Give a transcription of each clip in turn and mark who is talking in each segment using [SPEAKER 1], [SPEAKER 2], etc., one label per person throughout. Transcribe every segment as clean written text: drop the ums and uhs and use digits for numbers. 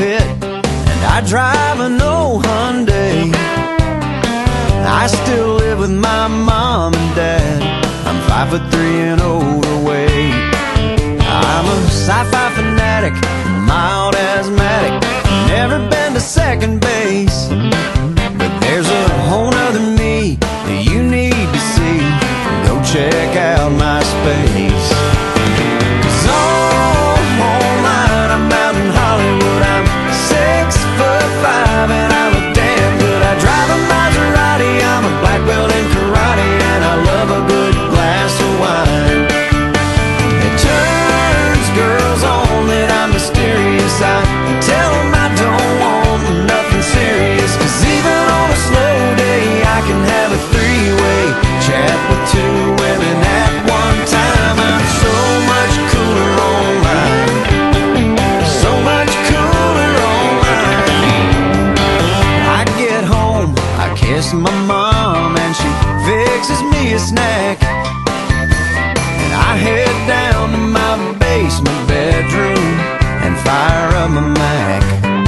[SPEAKER 1] pit, and I drive an old Hyundai. I still live with my mom and dad. I'm 5'3" and overweight. I'm a sci-fi fanatic, mild asthmatic. Never been to second base, but there's a whole nother me that you need to see. Go check out MySpace. 'Cause online I'm out in Hollywood. I'm 6'5" and I look damn good. I drive a Maserati, I'm a black belt in karate, and I love a good glass of wine. It turns girls on that I'm mysterious. I tell them I don't want nothing serious, 'cause even on a slow day I can have a three-way chat with two women at one time. I'm so much cooler online, so much cooler online. I get home, I kiss my mom, and she fixes me a snack, and I head down to my basement bedroom and fire up my Mac.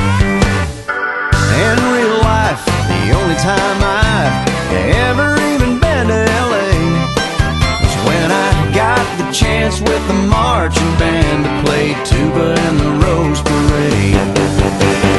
[SPEAKER 1] In real life, the only time I've ever even been to LA was when I got the chance with the marching band to play tuba in the Rose Parade.